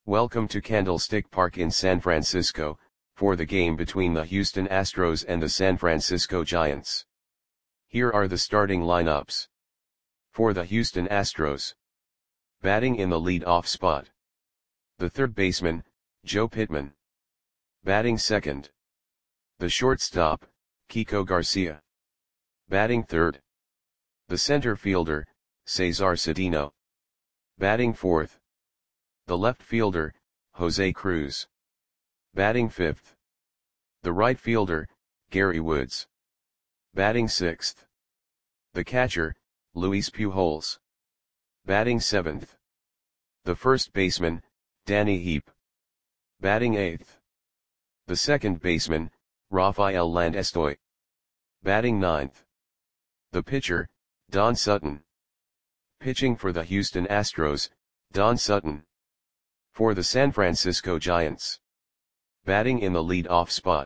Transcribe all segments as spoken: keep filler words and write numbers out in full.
Welcome to Candlestick Park in San Francisco, for the game between the Houston Astros and the San Francisco Giants. Here are the starting lineups. For the Houston Astros. Batting in the lead-off spot. The third baseman, Joe Pittman. Batting second. The shortstop, Kiko Garcia. Batting third. The center fielder, Cesar Cedeno. Batting fourth. The left fielder, Jose Cruz. Batting fifth. The right fielder, Gary Woods. Batting sixth. The catcher, Luis Pujols. Batting seventh. The first baseman, Danny Heep. Batting eighth. The second baseman, Rafael Landestoy. Batting ninth. The pitcher, Don Sutton. Pitching for the Houston Astros, Don Sutton. For the San Francisco Giants. Batting in the lead-off spot.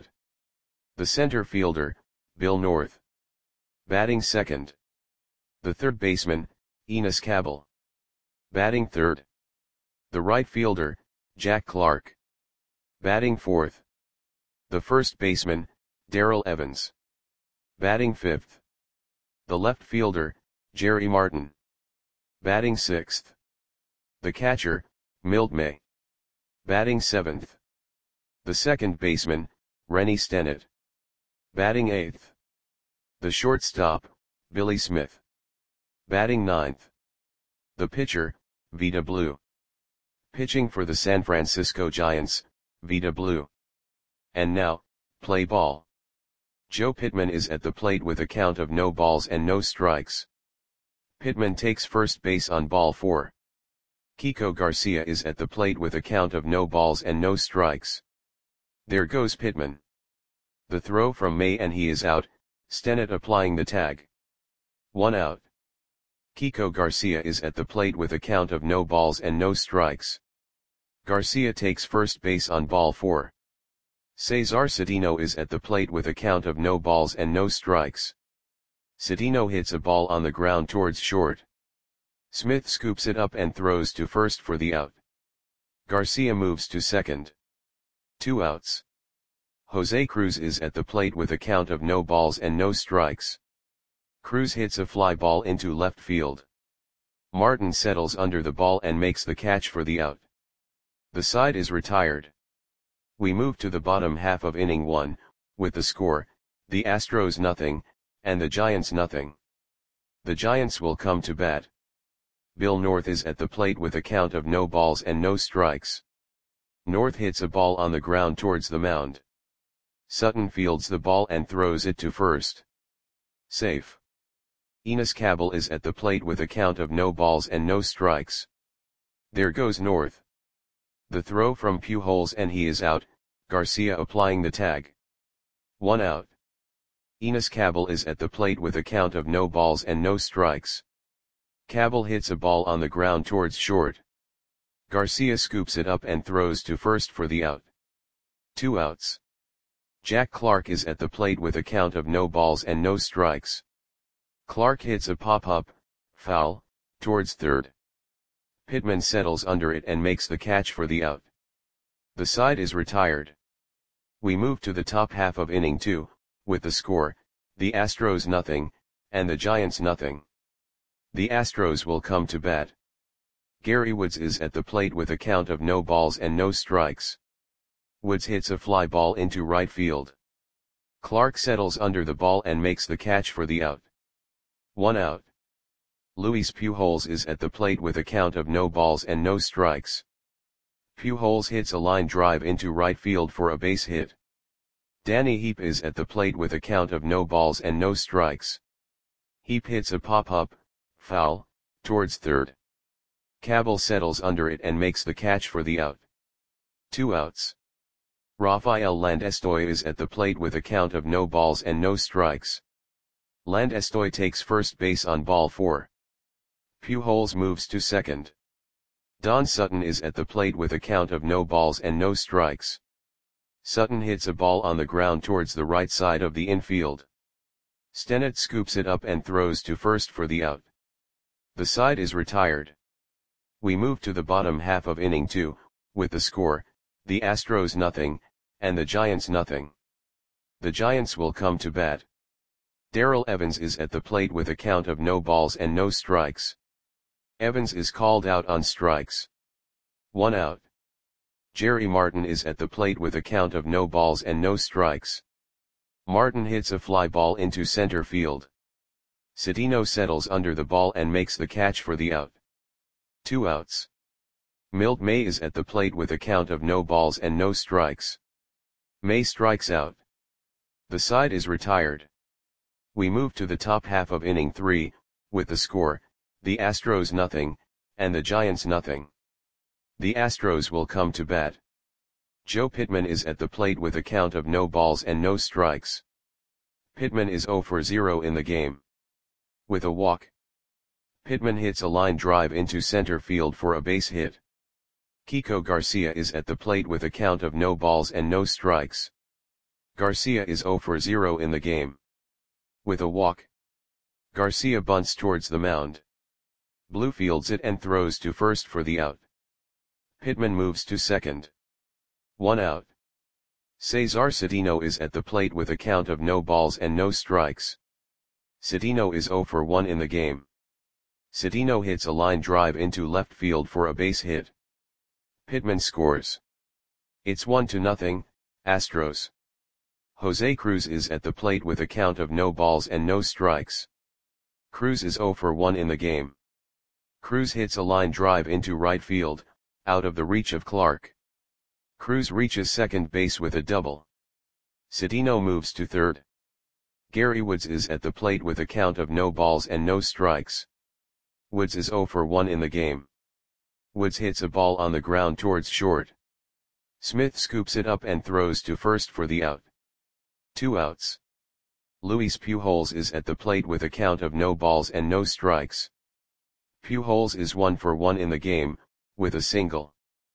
The center fielder, Bill North. Batting second. The third baseman, Enos Cabell. Batting third. The right fielder, Jack Clark. Batting fourth. The first baseman, Darrell Evans. Batting fifth. The left fielder, Jerry Martin. Batting sixth. The catcher, Milt May. Batting seventh. The second baseman, Rennie Stennett. Batting eighth. The shortstop, Billy Smith. Batting ninth. The pitcher, Vida Blue. Pitching for the San Francisco Giants, Vida Blue. And now, play ball. Joe Pittman is at the plate with a count of no balls and no strikes. Pittman takes first base on ball four. Kiko Garcia is at the plate with a count of no balls and no strikes. There goes Pittman. The throw from May and he is out, Stennett applying the tag. One out. Kiko Garcia is at the plate with a count of no balls and no strikes. Garcia takes first base on ball four. Cesar Cedeno is at the plate with a count of no balls and no strikes. Cedeno hits a ball on the ground towards short. Smith scoops it up and throws to first for the out. Garcia moves to second. Two outs. Jose Cruz is at the plate with a count of no balls and no strikes. Cruz hits a fly ball into left field. Martin settles under the ball and makes the catch for the out. The side is retired. We move to the bottom half of inning one, with the score, the Astros nothing, and the Giants nothing. The Giants will come to bat. Bill North is at the plate with a count of no balls and no strikes. North hits a ball on the ground towards the mound. Sutton fields the ball and throws it to first. Safe. Enos Cabell is at the plate with a count of no balls and no strikes. There goes North. The throw from Pujols and he is out, Garcia applying the tag. One out. Enos Cabell is at the plate with a count of no balls and no strikes. Cabell hits a ball on the ground towards short. Garcia scoops it up and throws to first for the out. Two outs. Jack Clark is at the plate with a count of no balls and no strikes. Clark hits a pop-up, foul, towards third. Pittman settles under it and makes the catch for the out. The side is retired. We move to the top half of inning two, with the score, the Astros nothing, and the Giants nothing. The Astros will come to bat. Gary Woods is at the plate with a count of no balls and no strikes. Woods hits a fly ball into right field. Clark settles under the ball and makes the catch for the out. One out. Luis Pujols is at the plate with a count of no balls and no strikes. Pujols hits a line drive into right field for a base hit. Danny Heep is at the plate with a count of no balls and no strikes. Heep hits a pop-up, foul, towards third. Cabell settles under it and makes the catch for the out. Two outs. Rafael Landestoy is at the plate with a count of no balls and no strikes. Landestoy takes first base on ball four. Pujols moves to second. Don Sutton is at the plate with a count of no balls and no strikes. Sutton hits a ball on the ground towards the right side of the infield. Stennett scoops it up and throws to first for the out. The side is retired. We move to the bottom half of inning two, with the score, the Astros nothing, and the Giants nothing. The Giants will come to bat. Darrell Evans is at the plate with a count of no balls and no strikes. Evans is called out on strikes. One out. Jerry Martin is at the plate with a count of no balls and no strikes. Martin hits a fly ball into center field. Cedeno settles under the ball and makes the catch for the out. Two outs. Milt May is at the plate with a count of no balls and no strikes. May strikes out. The side is retired. We move to the top half of inning three, with the score, the Astros nothing, and the Giants nothing. The Astros will come to bat. Joe Pittman is at the plate with a count of no balls and no strikes. Pittman is zero for zero in the game. With a walk, Pittman hits a line drive into center field for a base hit. Kiko Garcia is at the plate with a count of no balls and no strikes. Garcia is zero for zero in the game. With a walk, Garcia bunts towards the mound. Blue fields it and throws to first for the out. Pittman moves to second. One out. Cesar Cedeno is at the plate with a count of no balls and no strikes. Cedeno is zero for one in the game. Cedeno hits a line drive into left field for a base hit. Pittman scores. It's one to nothing, Astros. Jose Cruz is at the plate with a count of no balls and no strikes. Cruz is zero for one in the game. Cruz hits a line drive into right field, out of the reach of Clark. Cruz reaches second base with a double. Cedeno moves to third. Gary Woods is at the plate with a count of no balls and no strikes. Woods is zero for one in the game. Woods hits a ball on the ground towards short. Smith scoops it up and throws to first for the out. Two outs. Luis Pujols is at the plate with a count of no balls and no strikes. Pujols is one for one in the game, with a single.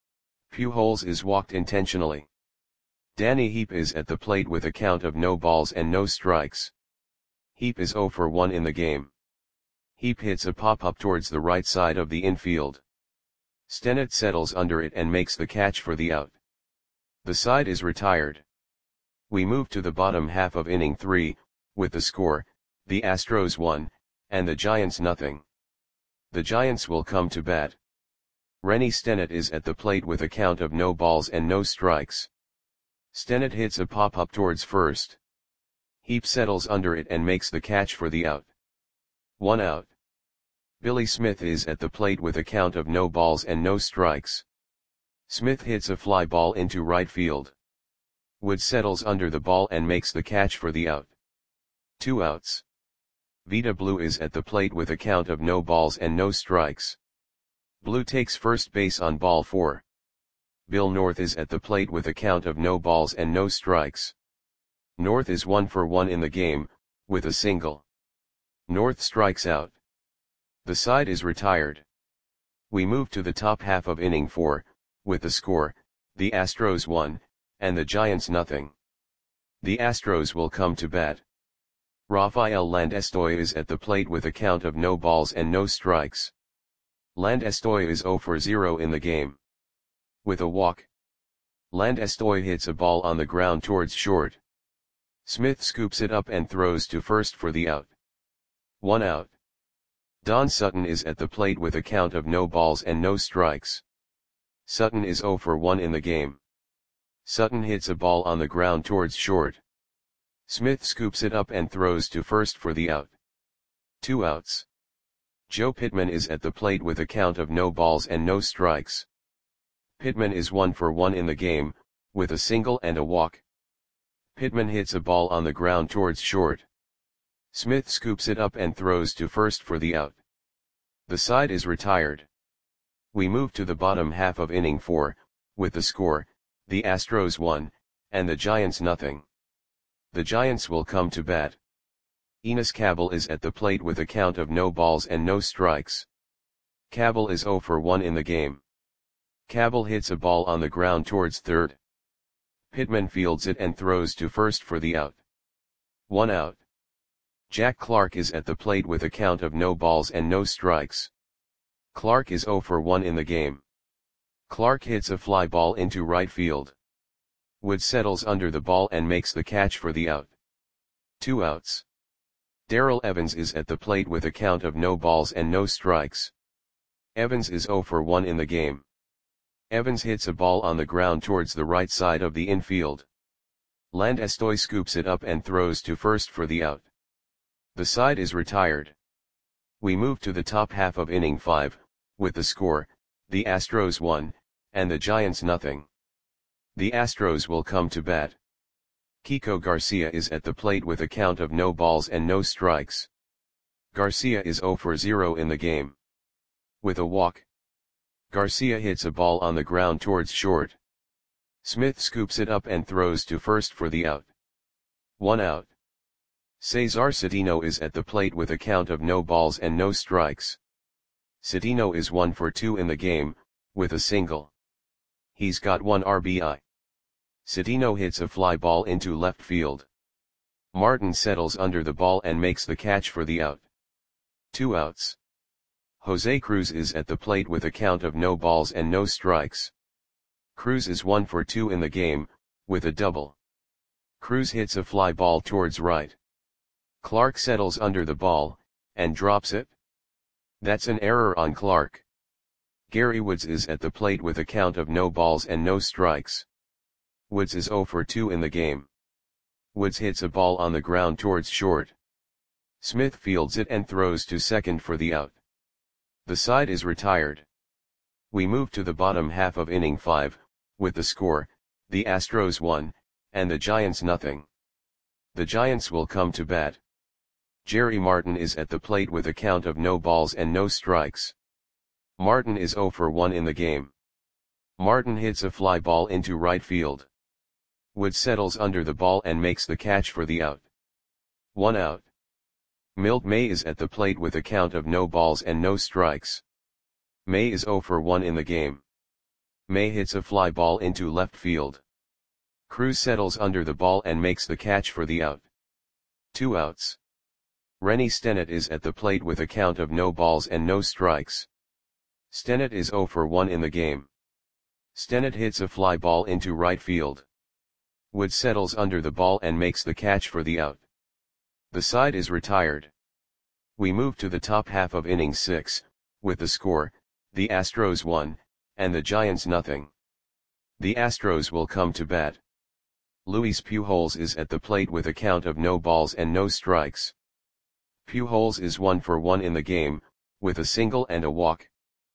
Pujols is walked intentionally. Danny Heap is at the plate with a count of no balls and no strikes. Heap is zero for one in the game. Heap hits a pop-up towards the right side of the infield. Stennett settles under it and makes the catch for the out. The side is retired. We move to the bottom half of inning three, with the score, the Astros one, and the Giants nothing. The Giants will come to bat. Rennie Stennett is at the plate with a count of no balls and no strikes. Stennett hits a pop-up towards first. Heap settles under it and makes the catch for the out. One out. Billy Smith is at the plate with a count of no balls and no strikes. Smith hits a fly ball into right field. Woods settles under the ball and makes the catch for the out. Two outs. Vida Blue is at the plate with a count of no balls and no strikes. Blue takes first base on ball four. Bill North is at the plate with a count of no balls and no strikes. North is one for one in the game, with a single. North strikes out. The side is retired. We move to the top half of inning four, with the score, the Astros one, and the Giants nothing. The Astros will come to bat. Rafael Landestoy is at the plate with a count of no balls and no strikes. Landestoy is zero for zero in the game. With a walk, Landestoy hits a ball on the ground towards short. Smith scoops it up and throws to first for the out. One out. Don Sutton is at the plate with a count of no balls and no strikes. Sutton is zero for one in the game. Sutton hits a ball on the ground towards short. Smith scoops it up and throws to first for the out. Two outs. Joe Pittman is at the plate with a count of no balls and no strikes. Pittman is one for one in the game, with a single and a walk. Pittman hits a ball on the ground towards short. Smith scoops it up and throws to first for the out. The side is retired. We move to the bottom half of inning four, with the score, the Astros one, and the Giants nothing. The Giants will come to bat. Enos Cabell is at the plate with a count of no balls and no strikes. Cabell is zero for one in the game. Cabell hits a ball on the ground towards third. Pittman fields it and throws to first for the out. One out. Jack Clark is at the plate with a count of no balls and no strikes. Clark is zero for one in the game. Clark hits a fly ball into right field. Woods settles under the ball and makes the catch for the out. Two outs. Darrell Evans is at the plate with a count of no balls and no strikes. Evans is oh for one in the game. Evans hits a ball on the ground towards the right side of the infield. Landestoy scoops it up and throws to first for the out. The side is retired. We move to the top half of inning five, with the score, the Astros one, and the Giants nothing. The Astros will come to bat. Kiko Garcia is at the plate with a count of no balls and no strikes. Garcia is oh for zero in the game. With a walk, Garcia hits a ball on the ground towards short. Smith scoops it up and throws to first for the out. One out. Cesar Cedeno is at the plate with a count of no balls and no strikes. Cedeno is one for two in the game, with a single. He's got one R B I. Cedeno hits a fly ball into left field. Martin settles under the ball and makes the catch for the out. Two outs. Jose Cruz is at the plate with a count of no balls and no strikes. Cruz is one for two in the game, with a double. Cruz hits a fly ball towards right. Clark settles under the ball, and drops it. That's an error on Clark. Gary Woods is at the plate with a count of no balls and no strikes. Woods is oh for two in the game. Woods hits a ball on the ground towards short. Smith fields it and throws to second for the out. The side is retired. We move to the bottom half of inning five, with the score, the Astros one, and the Giants nothing. The Giants will come to bat. Jerry Martin is at the plate with a count of no balls and no strikes. Martin is oh for one in the game. Martin hits a fly ball into right field. Woods settles under the ball and makes the catch for the out. One out. Milt May is at the plate with a count of no balls and no strikes. May is oh for one in the game. May hits a fly ball into left field. Cruz settles under the ball and makes the catch for the out. Two outs. Rennie Stennett is at the plate with a count of no balls and no strikes. Stennett is oh for one in the game. Stennett hits a fly ball into right field. Woods settles under the ball and makes the catch for the out. The side is retired. We move to the top half of inning six, with the score, the Astros one, and the Giants nothing. The Astros will come to bat. Luis Pujols is at the plate with a count of no balls and no strikes. Pujols is one for one in the game, with a single and a walk.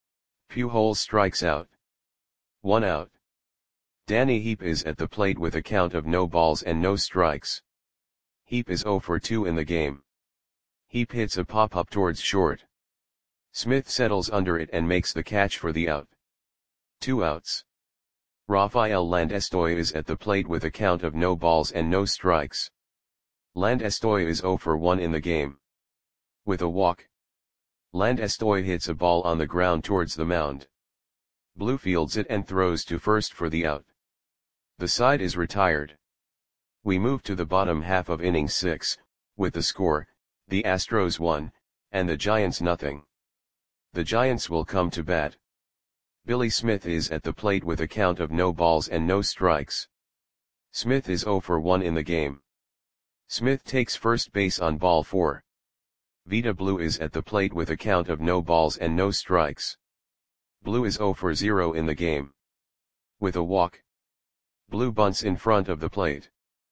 Pujols strikes out. One out. Danny Heep is at the plate with a count of no balls and no strikes. Heep is oh for two in the game. Heep hits a pop-up towards short. Smith settles under it and makes the catch for the out. Two outs. Rafael Landestoy is at the plate with a count of no balls and no strikes. Landestoy is oh for one in the game. With a walk, Landestoy hits a ball on the ground towards the mound. Blue fields it and throws to first for the out. The side is retired. We move to the bottom half of inning six, with the score, the Astros one, and the Giants nothing. The Giants will come to bat. Billy Smith is at the plate with a count of no balls and no strikes. Smith is oh for one in the game. Smith takes first base on ball four. Vida Blue is at the plate with a count of no balls and no strikes. Blue is oh for zero in the game. With a walk, Blue bunts in front of the plate.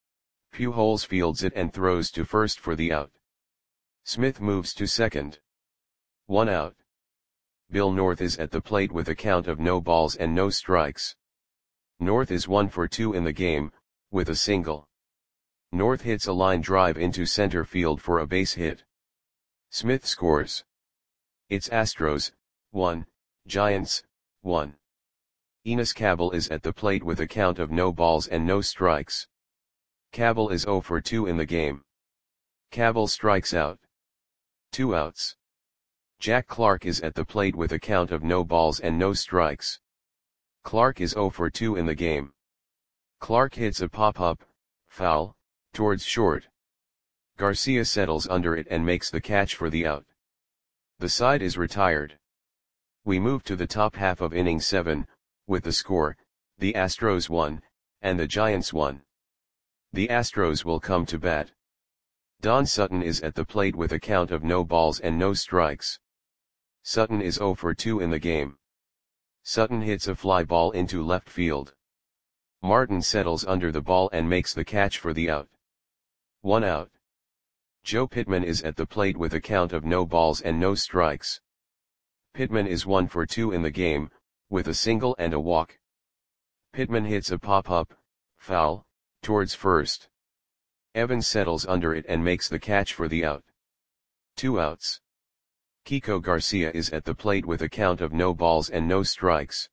Pujols fields it and throws to first for the out. Smith moves to second. One out. Bill North is at the plate with a count of no balls and no strikes. North is one for two in the game, with a single. North hits a line drive into center field for a base hit. Smith scores. It's Astros, one, Giants, one. Enos Cabell is at the plate with a count of no balls and no strikes. Cabell is oh for two in the game. Cabell strikes out. Two outs. Jack Clark is at the plate with a count of no balls and no strikes. Clark is oh for two in the game. Clark hits a pop-up, foul, towards short. Garcia settles under it and makes the catch for the out. The side is retired. We move to the top half of inning seven, with the score, the Astros won, and the Giants won. The Astros will come to bat. Don Sutton is at the plate with a count of no balls and no strikes. Sutton is oh for two in the game. Sutton hits a fly ball into left field. Martin settles under the ball and makes the catch for the out. One out. Joe Pittman is at the plate with a count of no balls and no strikes. Pittman is one for two in the game, with a single and a walk. Pittman hits a pop-up, foul, towards first. Evans settles under it and makes the catch for the out. Two outs. Kiko Garcia is at the plate with a count of no balls and no strikes.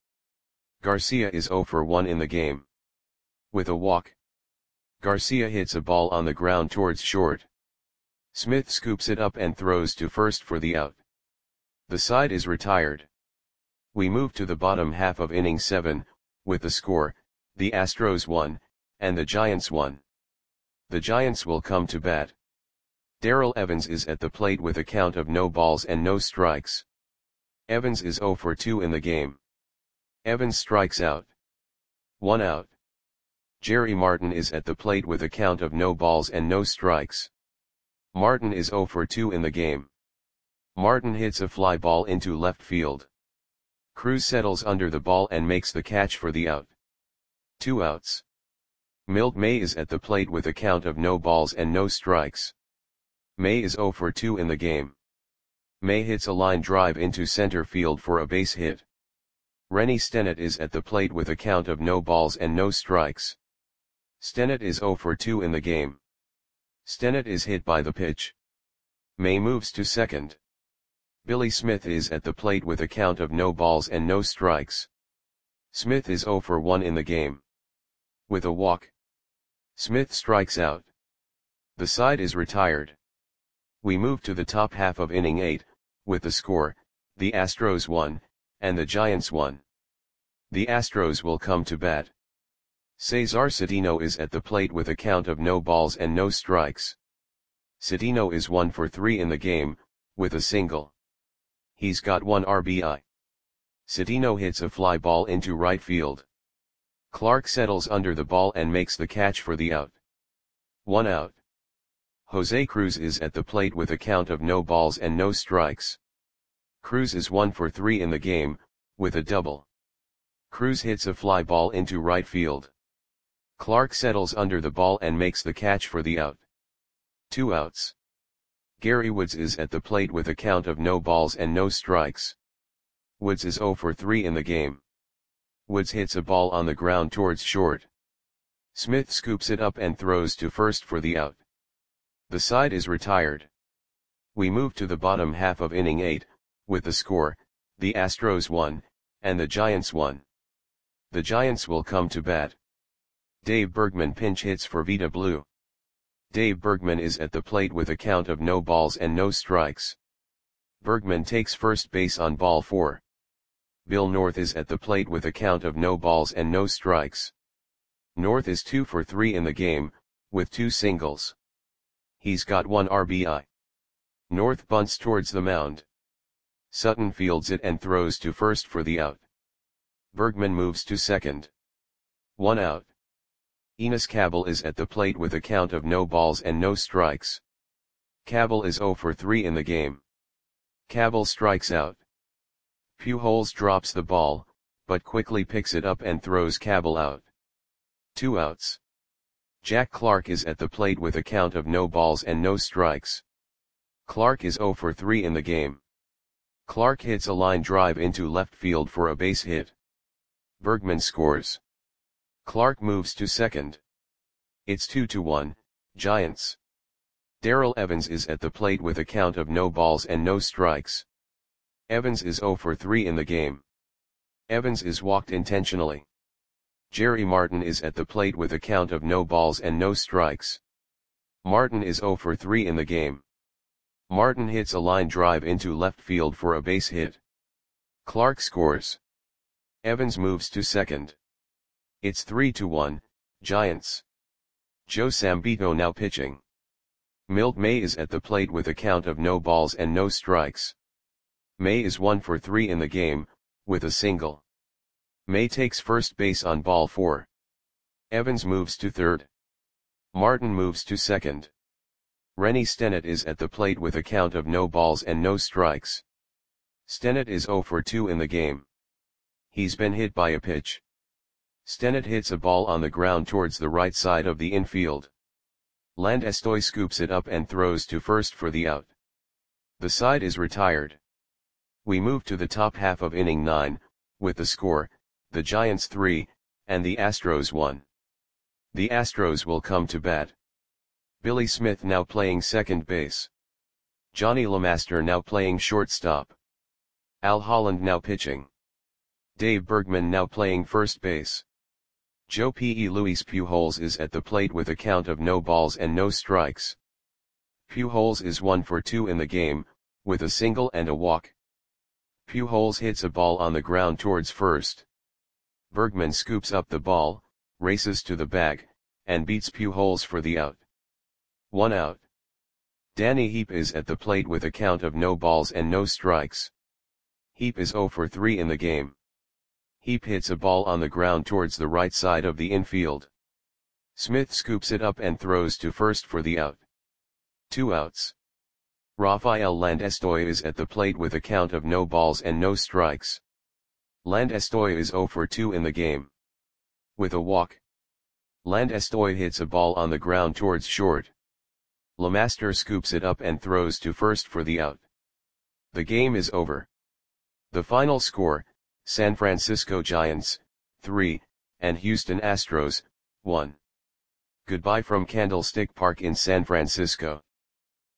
Garcia is oh for one in the game. With a walk. Garcia hits a ball on the ground towards short. Smith scoops it up and throws to first for the out. The side is retired. We move to the bottom half of inning seven, with the score, the Astros won, and the Giants won. The Giants will come to bat. Darrell Evans is at the plate with a count of no balls and no strikes. Evans is oh for two in the game. Evans strikes out. One out. Jerry Martin is at the plate with a count of no balls and no strikes. Martin is oh for two in the game. Martin hits a fly ball into left field. Cruz settles under the ball and makes the catch for the out. Two outs. Milt May is at the plate with a count of no balls and no strikes. May is oh for two in the game. May hits a line drive into center field for a base hit. Rennie Stennett is at the plate with a count of no balls and no strikes. Stennett is oh for two in the game. Stennett is hit by the pitch. May moves to second. Billy Smith is at the plate with a count of no balls and no strikes. Smith is oh for one in the game. With a walk. Smith strikes out. The side is retired. We move to the top half of inning eight, with the score, the Astros won, and the Giants won. The Astros will come to bat. Cesar Cedeno is at the plate with a count of no balls and no strikes. Cedeno is one for three in the game, with a single. He's got one R B I. Cedeno hits a fly ball into right field. Clark settles under the ball and makes the catch for the out. One out. Jose Cruz is at the plate with a count of no balls and no strikes. Cruz is one for three in the game, with a double. Cruz hits a fly ball into right field. Clark settles under the ball and makes the catch for the out. Two outs. Gary Woods is at the plate with a count of no balls and no strikes. Woods is oh for three in the game. Woods hits a ball on the ground towards short. Smith scoops it up and throws to first for the out. The side is retired. We move to the bottom half of inning eight, with the score, the Astros won, and the Giants won. The Giants will come to bat. Dave Bergman pinch hits for Vita Blue. Dave Bergman is at the plate with a count of no balls and no strikes. Bergman takes first base on ball four. Bill North is at the plate with a count of no balls and no strikes. North is two for three in the game, with two singles. He's got one R B I. North bunts towards the mound. Sutton fields it and throws to first for the out. Bergman moves to second. One out. Enos Cabell is at the plate with a count of no balls and no strikes. Cabell is oh for three in the game. Cabell strikes out. Pujols drops the ball, but quickly picks it up and throws Cabell out. Two outs. Jack Clark is at the plate with a count of no balls and no strikes. Clark is oh for three in the game. Clark hits a line drive into left field for a base hit. Bergman scores. Clark moves to second. It's two to one, Giants. Darrell Evans is at the plate with a count of no balls and no strikes. Evans is oh for three in the game. Evans is walked intentionally. Jerry Martin is at the plate with a count of no balls and no strikes. Martin is oh for three in the game. Martin hits a line drive into left field for a base hit. Clark scores. Evans moves to second. It's three to one, Giants. Joe Sambito now pitching. Milt May is at the plate with a count of no balls and no strikes. May is one for three in the game, with a single. May takes first base on ball four. Evans moves to third. Martin moves to second. Rennie Stennett is at the plate with a count of no balls and no strikes. Stennett is oh for two in the game. He's been hit by a pitch. Stennett hits a ball on the ground towards the right side of the infield. Landestoy scoops it up and throws to first for the out. The side is retired. We move to the top half of inning nine, with the score, the Giants three, and the Astros one. The Astros will come to bat. Billy Smith now playing second base. Johnny LeMaster now playing shortstop. Al Holland now pitching. Dave Bergman now playing first base. Joe P E Luis Pujols is at the plate with a count of no balls and no strikes. Pujols is one for two in the game, with a single and a walk. Pujols hits a ball on the ground towards first. Bergman scoops up the ball, races to the bag, and beats Pujols for the out. One out. Danny Heap is at the plate with a count of no balls and no strikes. Heap is oh for three in the game. Heap hits a ball on the ground towards the right side of the infield. Smith scoops it up and throws to first for the out. Two outs. Rafael Landestoy is at the plate with a count of no balls and no strikes. Landestoy is oh for two in the game. With a walk. Landestoy hits a ball on the ground towards short. LeMaster scoops it up and throws to first for the out. The game is over. The final score, San Francisco Giants, three, and Houston Astros, one. Goodbye from Candlestick Park in San Francisco.